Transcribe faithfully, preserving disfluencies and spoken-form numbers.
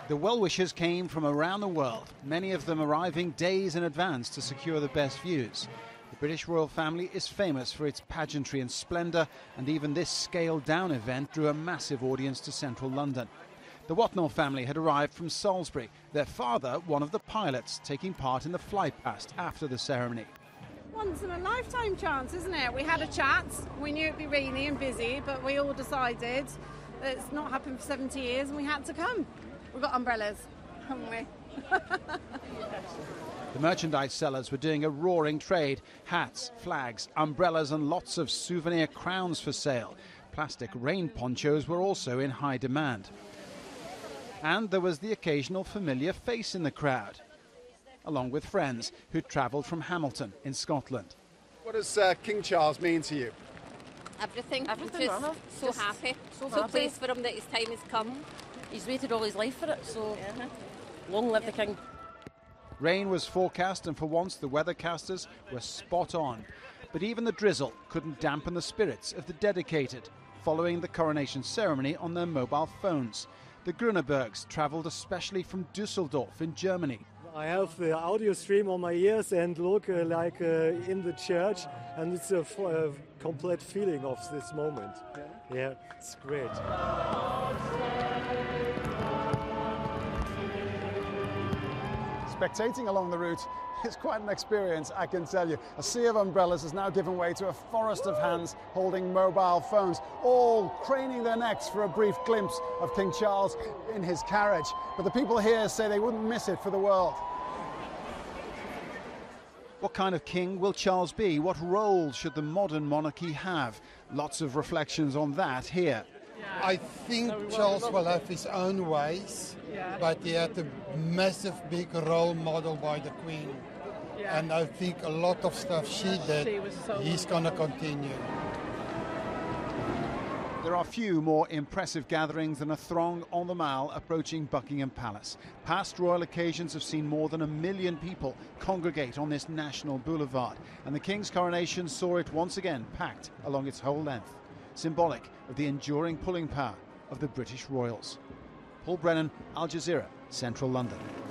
The well-wishers came from around the world, many of them arriving days in advance to secure the best views. The British royal family is famous for its pageantry and splendour, and even this scaled-down event drew a massive audience to central London. The Whatnell family had arrived from Salisbury, their father one of the pilots, taking part in the flight past after the ceremony. Once in a lifetime chance, isn't it? We had a chat, we knew it'd be rainy and busy, but we all decided that it's not happened for seventy years and we had to come. We've got umbrellas, haven't we? The merchandise sellers were doing a roaring trade. Hats, flags, umbrellas and lots of souvenir crowns for sale. Plastic rain ponchos were also in high demand. And there was the occasional familiar face in the crowd, along with friends who'd travelled from Hamilton in Scotland. What does uh, King Charles mean to you? Everything. Everything, Just Anna. so Just happy. so So happy. pleased for him that his time has come. He's waited all his life for it, so long live the king. Rain was forecast, and for once the weathercasters were spot on. But even the drizzle couldn't dampen the spirits of the dedicated, following the coronation ceremony on their mobile phones. The Grünebergs travelled especially from Düsseldorf in Germany. I have the audio stream on my ears and look uh, like uh, in the church, and it's a, f- a complete feeling of this moment. Yeah, it's great. Spectating along the route is quite an experience, I can tell you. A sea of umbrellas has now given way to a forest of hands holding mobile phones, all craning their necks for a brief glimpse of King Charles in his carriage. But the people here say they wouldn't miss it for the world. What kind of king will Charles be? What role should the modern monarchy have? Lots of reflections on that here. I think Charles will have his own ways, but he had a massive big role model by the Queen. And I think a lot of stuff she did, he's going to continue. There are few more impressive gatherings than a throng on the Mall approaching Buckingham Palace. Past royal occasions have seen more than a million people congregate on this national boulevard, and the King's coronation saw it once again packed along its whole length, symbolic of the enduring pulling power of the British royals. Paul Brennan, Al Jazeera, Central London.